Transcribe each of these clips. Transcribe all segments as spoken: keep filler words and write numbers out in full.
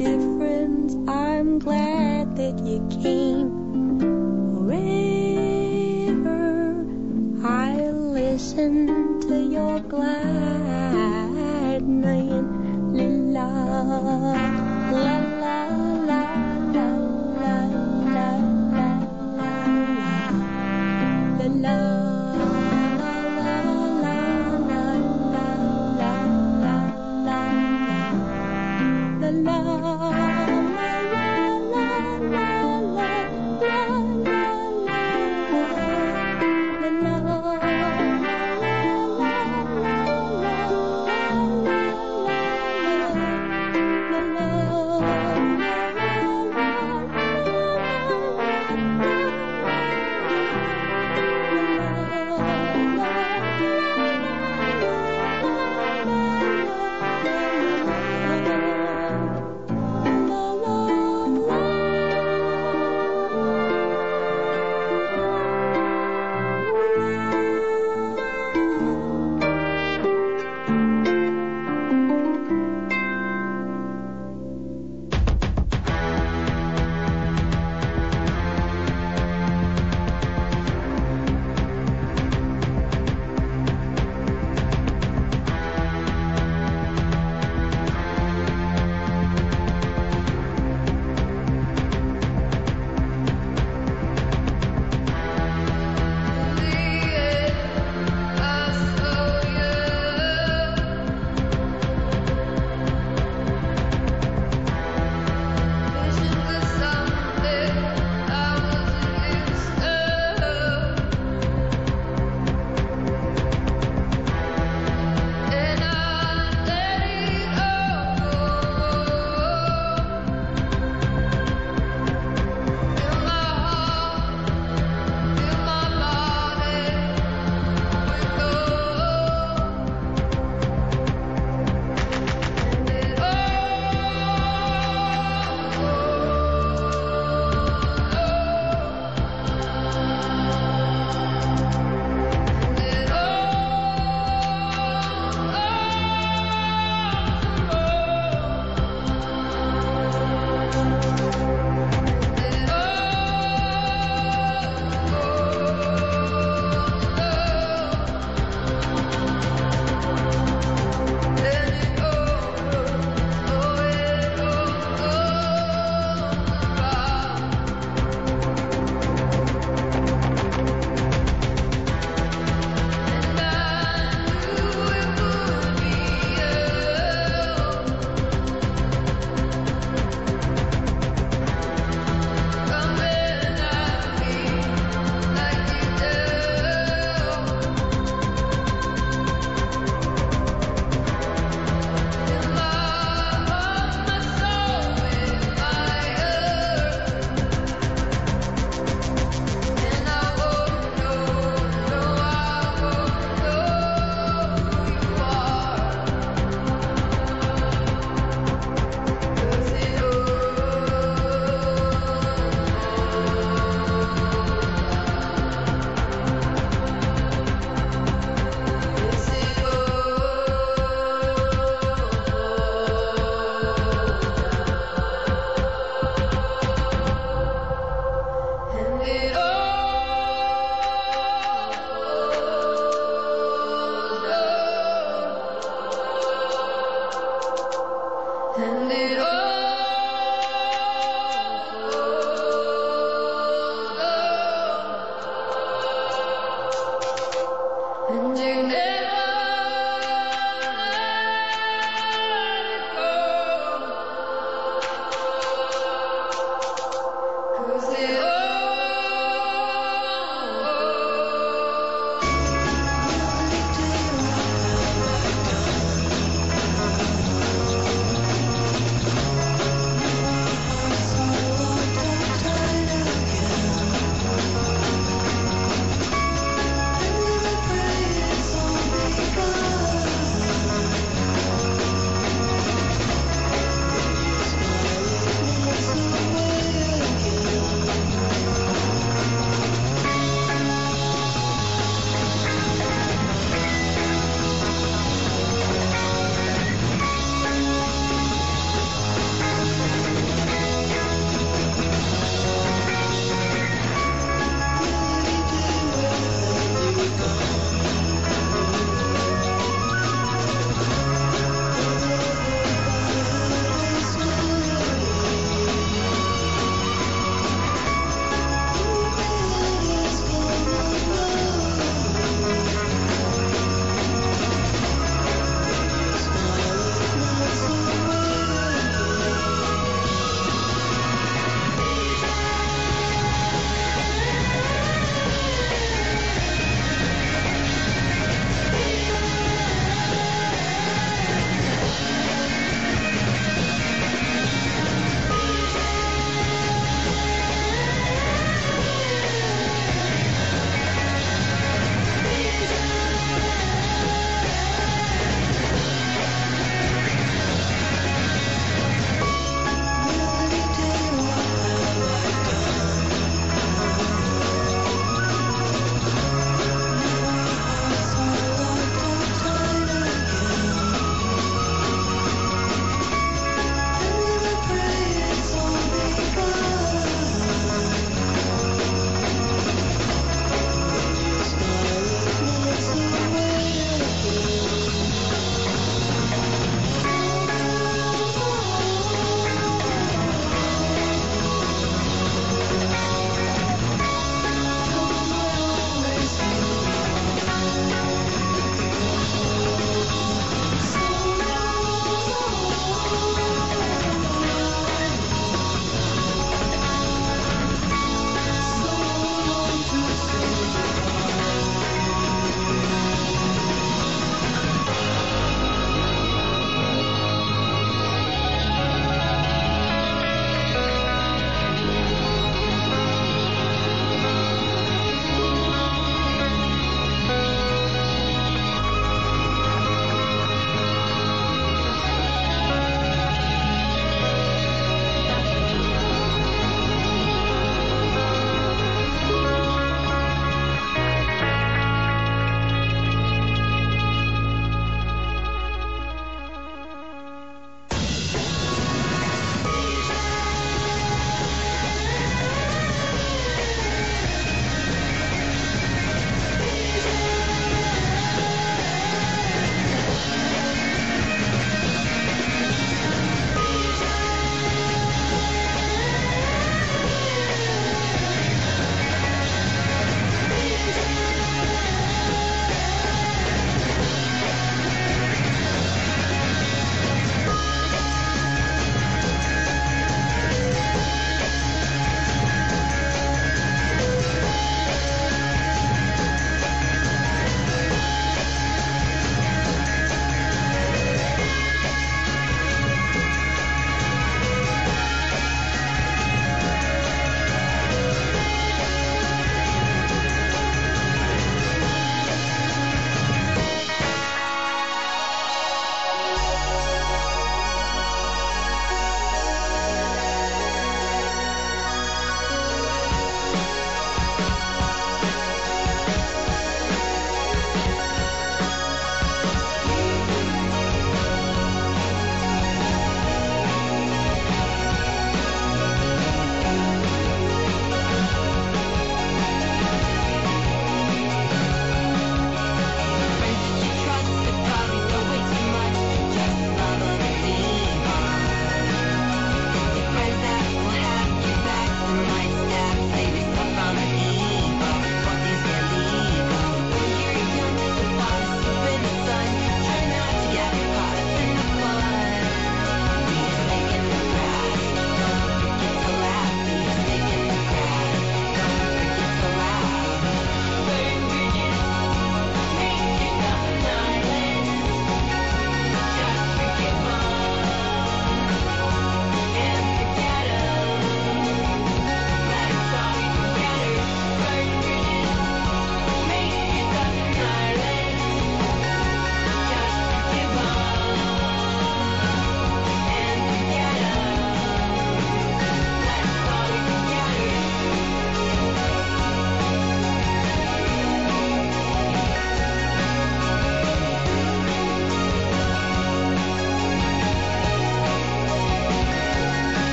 difference. I'm glad that you came. Wherever I listen to your glad name, la la la la la la la la la la.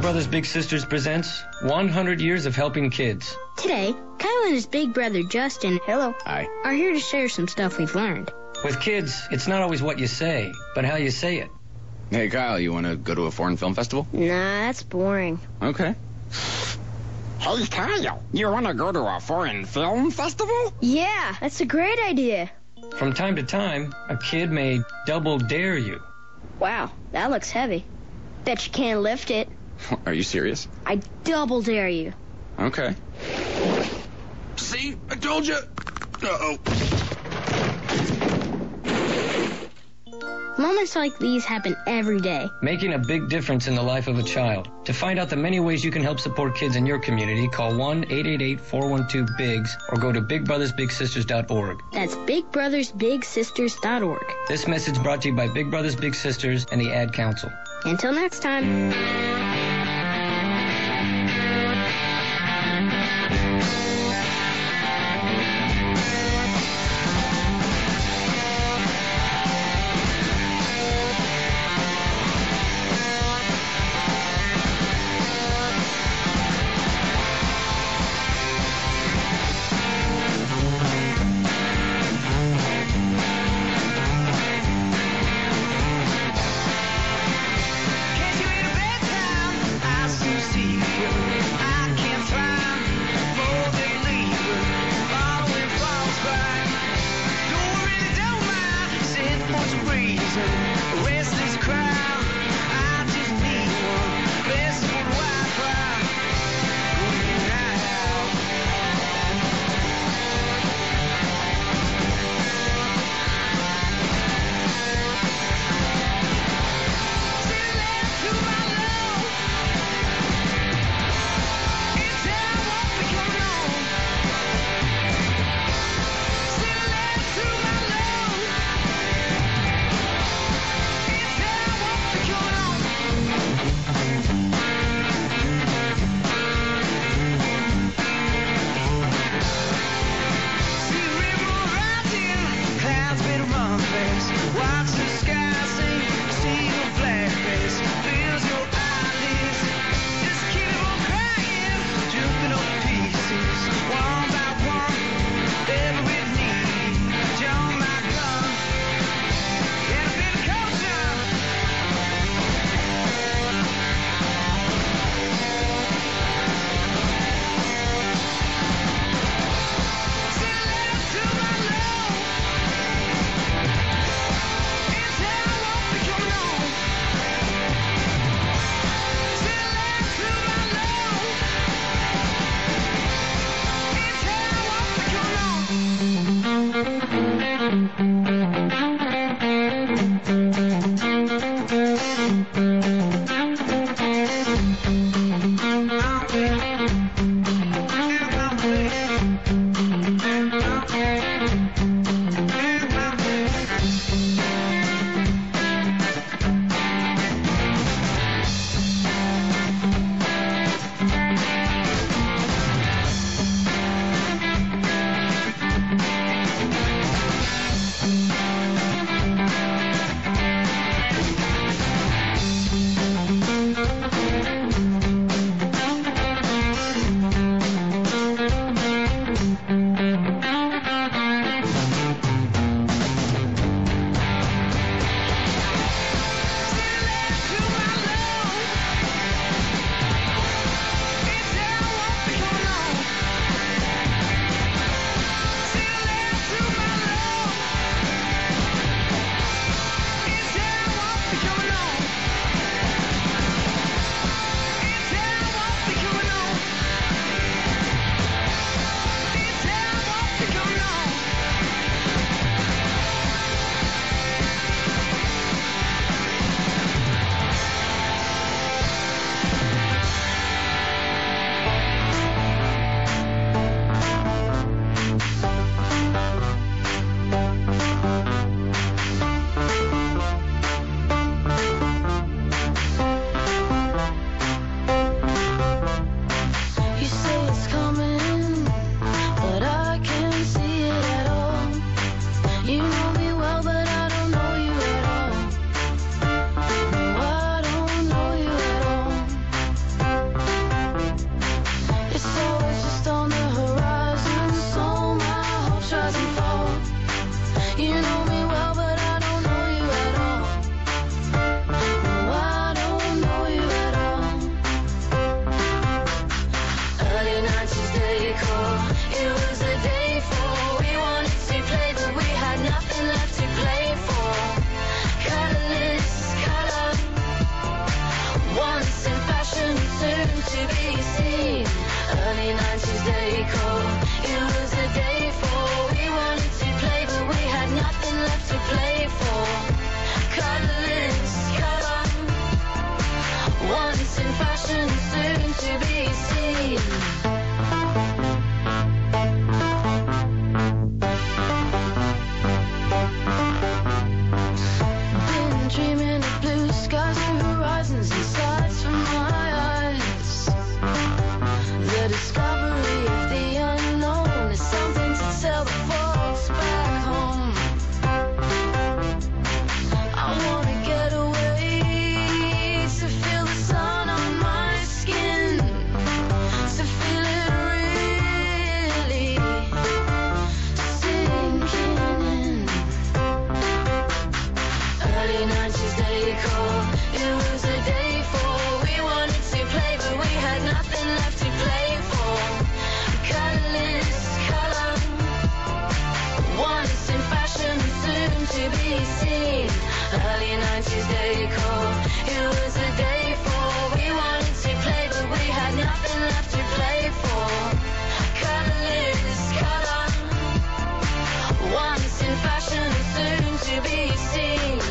Brothers Big Sisters presents one hundred Years of Helping Kids. Today, Kyle and his big brother Justin, hello, Hi. are here to share some stuff we've learned. With kids, it's not always what you say, but how you say it. Hey, Kyle, you want to go to a foreign film festival? Nah, that's boring. Okay. Hey, Kyle, you want to go to a foreign film festival? Yeah, that's a great idea. From time to time, a kid may double dare you. Wow, that looks heavy. Bet you can't lift it. Are you serious? I double dare you. Okay. See? I told you. Uh-oh. Moments like these happen every day. Making a big difference in the life of a child. To find out the many ways you can help support kids in your community, call one eight eight eight, four one two, B I G S or go to big brothers big sisters dot org. That's big brothers big sisters dot org. This message brought to you by Big Brothers Big Sisters and the Ad Council. Until next time. to be seen. Been dreaming of blue skies, new horizons and sights for my eyes. The discovery of the unknown is something to tell the folks back home. I wanna get away to feel the sun on my skin, to feel it really sinking in. Early nineties day call, it was a day for. We wanted to play, but we had nothing left to play for. Colorless color, once in fashion, soon to be seen. Early nineties day call, it was a day for. We wanted to play, but we had nothing left to play for. Colorless color, once in fashion, soon to be seen.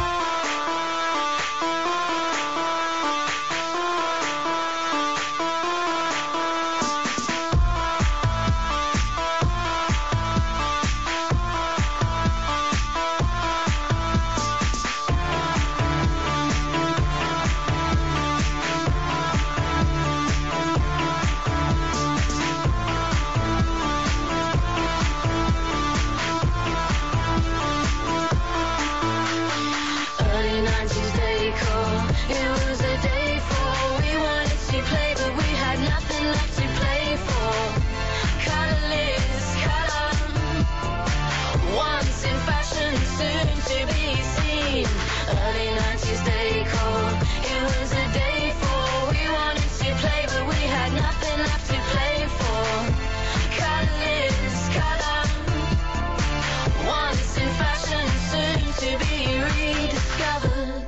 Early nineties day call, it was a day for. We wanted to play, but we had nothing left to play for. Colorless color, once in fashion, soon to be seen. Early nineties day call, it was a day for. We wanted to play, but we had nothing left to play for. Colorless color, once in fashion, soon to be rediscovered.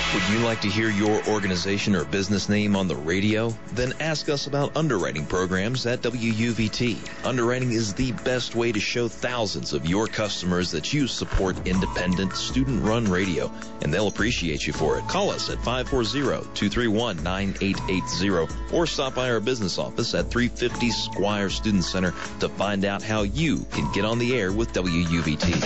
Would you like to hear your organization or business name on the radio? Then ask us about underwriting programs at W U V T. Underwriting is the best way to show thousands of your customers that you support independent, student-run radio, and they'll appreciate you for it. Call us at five four zero, two three one, nine eight eight zero or stop by our business office at three fifty Squire Student Center to find out how you can get on the air with W U V T.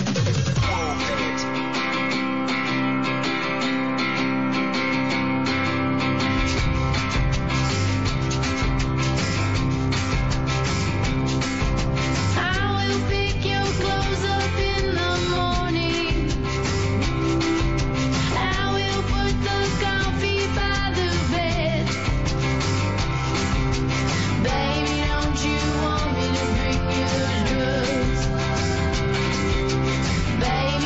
Baby,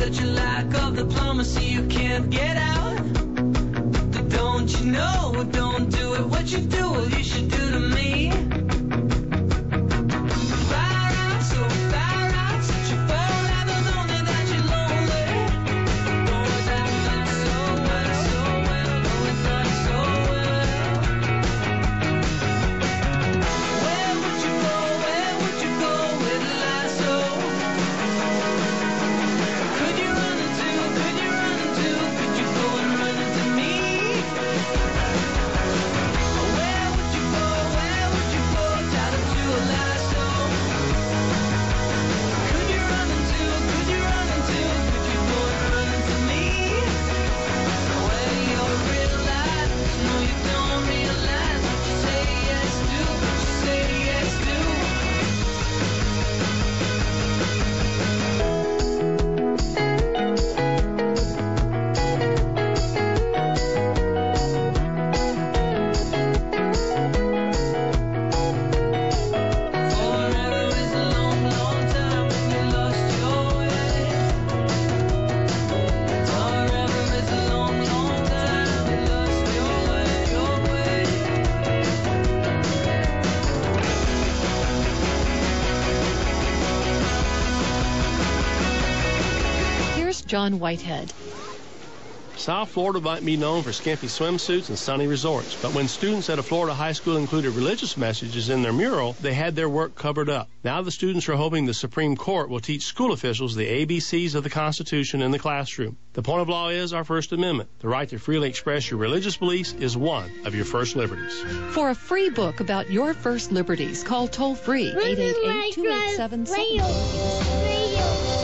such a lack of diplomacy you can't get out. Don't you know, don't do it, what you do, well, you should do to me. Fire out, so fire out, such a fire out, the lonely that you're lonely. Boys have done so well, so well, oh, it's done so well. Where would you go, where would you go with a lasso? Could you run into, could you run into, could you go and run into me? Where would you go, where would you go, tied up to a lasso? Could you run into, could you run into, could you go and run into me? Well, you're realize, no you don't realize what you say yes to, what you say yes to. Forever is a long, long time when you lost your way. Forever is a long, long time you lost your way, your way. Here's John Whitehead. South Florida might be known for skimpy swimsuits and sunny resorts, but when students at a Florida high school included religious messages in their mural, they had their work covered up. Now the students are hoping the Supreme Court will teach school officials the A B Cs of the Constitution in the classroom. The point of law is our First Amendment. The right to freely express your religious beliefs is one of your first liberties. For a free book about your first liberties, call toll-free eight eight eight, two eight seven, seven four.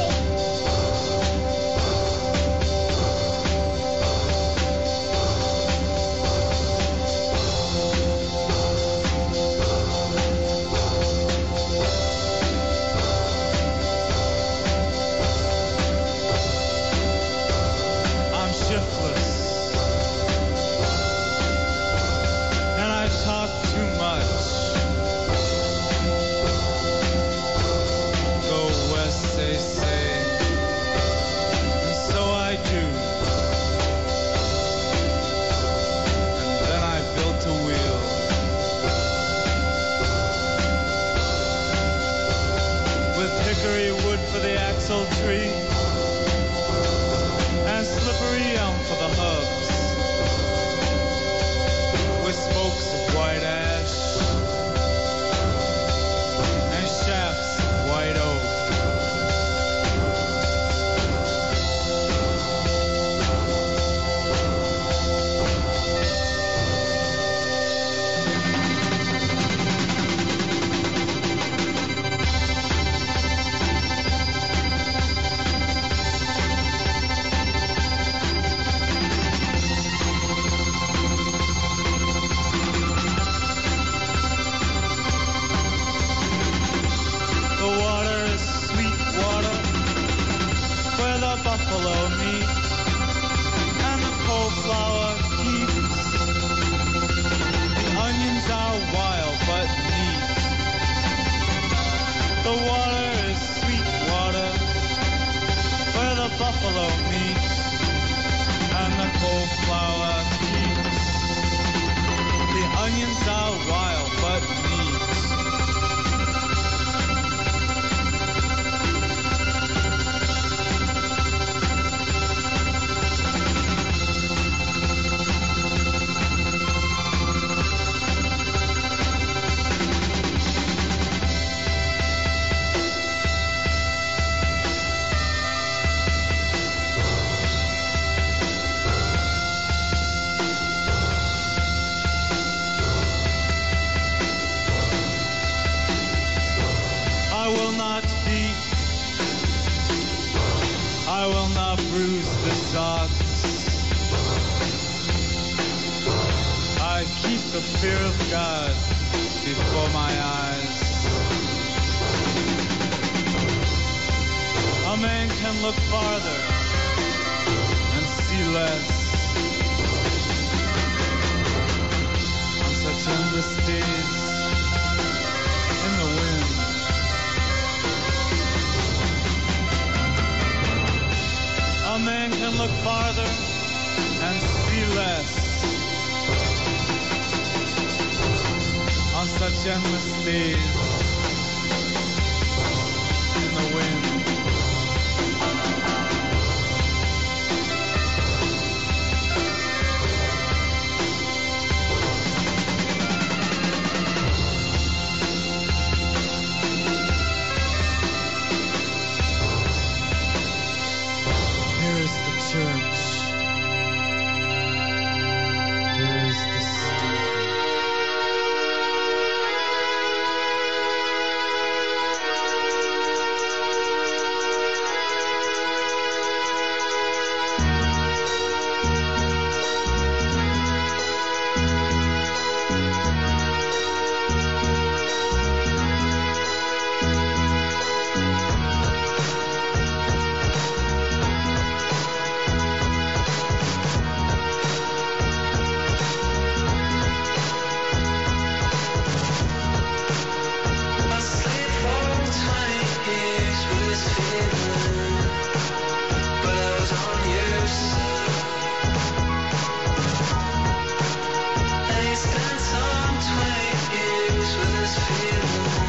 I'm shiftless, and I talk too much. Go west, they say, and so I do. And then I built a wheel. With hickory wood for the axle tree, and slippery elm for the hubs, with spokes of white ash and shafts of white oak. The water is sweet water where the buffalo meet, and the coleslaw keeps. The onions are wild but neat. The water is sweet water where the buffalo meet, and the coleslaw keeps. The onions are wild but neat. I will not beat, I will not bruise the socks. I keep the fear of God before my eyes. A man can look farther and see less. On such endless days in the wind. together and see less. On such endless days in the wind. Here's the church. Here's the steeple. Spent some twenty years with this feeling.